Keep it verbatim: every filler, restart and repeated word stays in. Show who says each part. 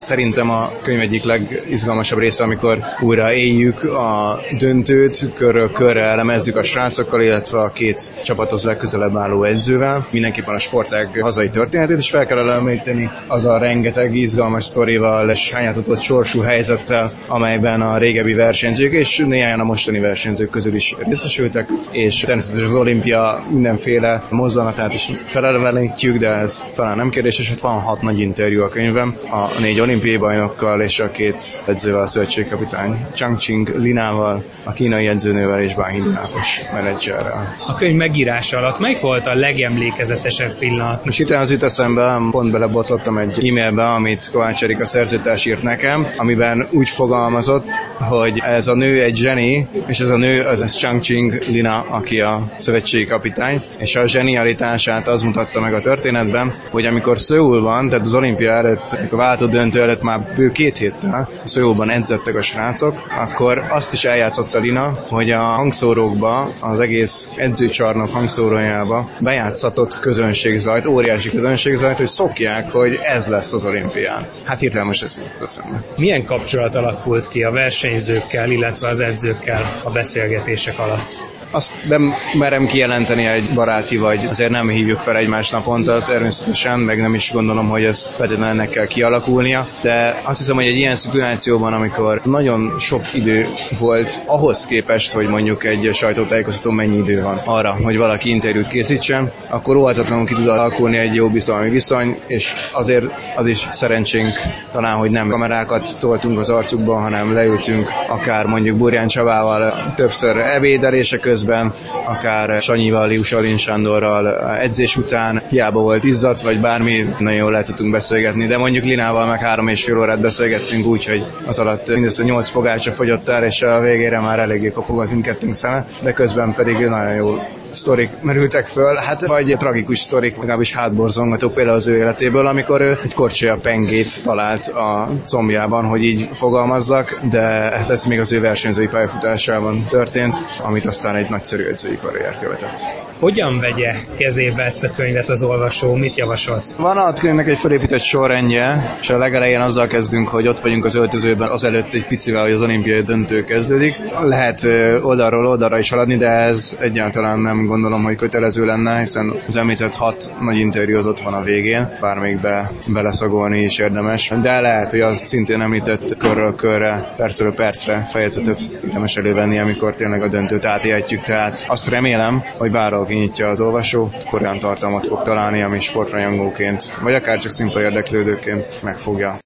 Speaker 1: Szerintem a könyv egyik legizgalmasabb része, amikor újra éljük a döntőt, körről körre elemezzük a srácokkal, illetve a két csapathoz legközelebb álló edzővel. Mindenképpen a sportág hazai történetét is fel kell elemlíteni, az a rengeteg izgalmas sztorival és hányatatott sorsú helyzettel, amelyben a régebbi versenyzők és néhányan a mostani versenyzők közül is részesültek, és természetesen az olimpia mindenféle mozzanatát is felelevenítjük, de ez talán nem kérdés, és ott van hat nagy interjú a könyvem, a négy olimpiai bajnokkal és a két edzővel, a szövetségkapitány Changqing Linával, a kínai edzőnővel és Ban Hindnápos menedzserrel.
Speaker 2: A könyv megírása alatt melyik volt a legemlékezetesebb pillanat?
Speaker 1: Most itt az jut eszembe, pont belebotlottam egy e-mailbe, amit Kovács Erika szerzőtárs írt nekem, amiben úgy fogalmazott, hogy ez a nő egy zseni, és ez a nő az ez Changqing Lina, aki a szövetségi kapitány, és a zsenialitását az mutatta meg a történetben, hogy amikor Szöulban, tehát az olimpia előtt, a váltó döntő előtt már bő két héttel Szöulban edzettek a srácok, akkor azt is eljátszotta Lina, hogy a hangszórókba, az egész edzőcsarnok hangszórójába bejátszatott közönségzajt, óriási közönségzajt, hogy szokják, hogy ez lesz az olimpián. Hát hirtelen most ezt eszembe.
Speaker 2: Milyen kapcsolat alakult ki a versenyzőkkel, illetve az edzőkkel a beszélgetések alatt?
Speaker 1: Azt nem merem kijelenteni egy baráti, vagy azért nem hívjuk fel egymás naponta természetesen, meg nem is gondolom, hogy ez feltétlenül ennek kell kialakulnia, de azt hiszem, hogy egy ilyen szituációban, amikor nagyon sok idő volt ahhoz képest, hogy mondjuk egy sajtótájékoztatón mennyi idő van arra, hogy valaki interjút készítsen, akkor óhatatlanul ki tud alakulni egy jó bizalmi viszony, és azért az is szerencsénk talán, hogy nem kamerákat toltunk az arcukba, hanem leültünk akár mondjuk Burján Csabával többször ebédelése közben, akár Sanyival, Lius Alin Sándorral edzés után, hiába volt izzadt, vagy bármi, nagyon jól le tudtunk beszélgetni, de mondjuk Linával meg három és fél órát beszélgettünk úgy, hogy az alatt mindössze nyolc fogácsa fogyott el, és a végére már eléggé kopogott mindkettőnk szeme, de közben pedig nagyon jó sztorik merültek föl, hát vagy tragikus sztorik, legalábbis hátborzongatók például az ő életéből, amikor ő egy korcsolya pengét talált a combjában, hogy így fogalmazzak, de hát ez még az ő versenyzői pályafutásában történt, amit aztán egy nagyszerű edzői karrier követett.
Speaker 2: Hogyan vegye kezébe ezt a könyvet az olvasó? Mit javasolsz?
Speaker 1: Van a könyvnek egy felépített sorrendje, és a legelején azzal kezdünk, hogy ott vagyunk az öltözőben azelőtt egy picivel, hogy az olimpiai döntő kezdődik. Lehet oldalról oldalra is haladni, de ez egyáltalán nem gondolom, hogy kötelező lenne, hiszen az említett hat nagy interjú az ott van a végén, bármelyikbe beleszagolni is érdemes, de lehet, hogy az szintén említett körről körre, percről percre fejezetet érdemes elővenni, amikor tényleg a döntőt átélhetjük, tehát azt remélem, hogy bárhol kinyitja az olvasó, korán tartalmat fog találni, ami sportrajongóként, vagy akár csak szimpla érdeklődőként megfogja.